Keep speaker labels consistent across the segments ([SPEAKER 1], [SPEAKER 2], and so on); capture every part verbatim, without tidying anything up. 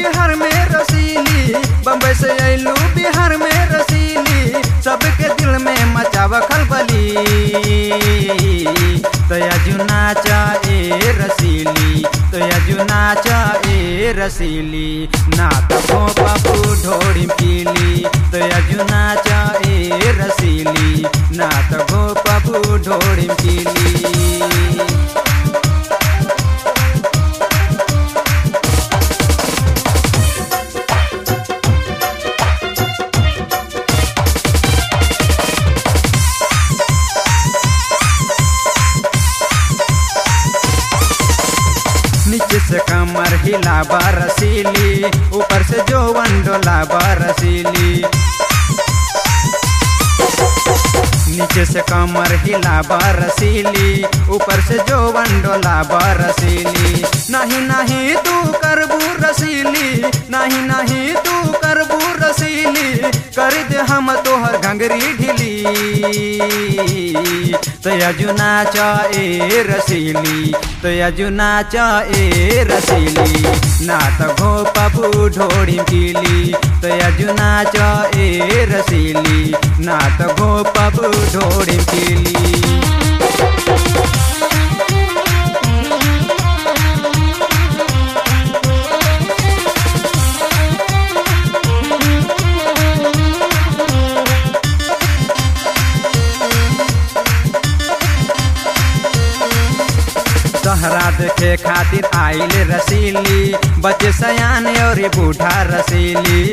[SPEAKER 1] बिहार में रसीली, बम्बई से अइलू बिहार में रसीली, सबके दिल में मचाव खलबली। तया जुना ए रसीली, तया जुना ए रसीली, ना तो बाबू ढोड़ी पीली। तया जुना ए रसीली, ना तो बाबू ढोड़ी पीली। नीचे से कमर हिलावा रसीली, ऊपर से जो वंडोलावा रसीली। नीचे से कमर हिलावा रसीली, ऊपर से जो वंडोलावा रसीली। नहीं नहीं तू करबू रसीली, नहीं नहीं तू करबू रसीली, कर दे हम तोहर घंगरी ढीली। तया जुना ए रसीली, तया जुना ए रसीली, ना तो घो पबू ढोड़ी पीली। तया जुना ए रसीली, ना तो घो पबू ढोड़ी पीली। सहरा देखे खातिर आइल रसीली, बच्चे सयान और बूढ़ा रसीली।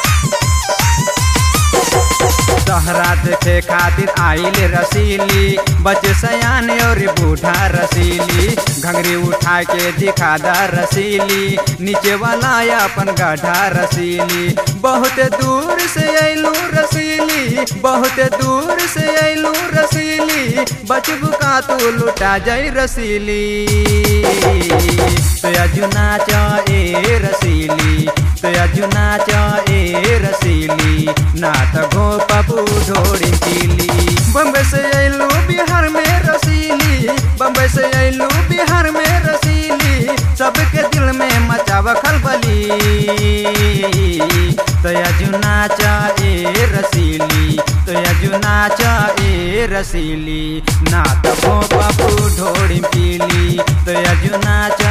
[SPEAKER 1] सहरा देखे खातिर आइल रसीली, बच्चे सयान और बूढ़ा रसीली। घंगरी उठा के दिखा दा रसीली, नीचे वाला अपन गड्ढा रसीली। बहुत दूर से अइलू रसीली, बहुत दूर से अइलू रसीली, बचबू का तू लुटा जाई रसीली। तया जुना ए रसीली, तया जुना ए रसीली, ना तो घो पबू ढोड़ी पीली। बम्बई से अइलू बिहार में रसीली, बम्बई से अइलू बिहार में रसीली, सबके दिल में मचाव खलबली। तया जुना ए रसीली, तया जुना ए रसीली, ना तो पबू ढोड़ी पीली। तया जुना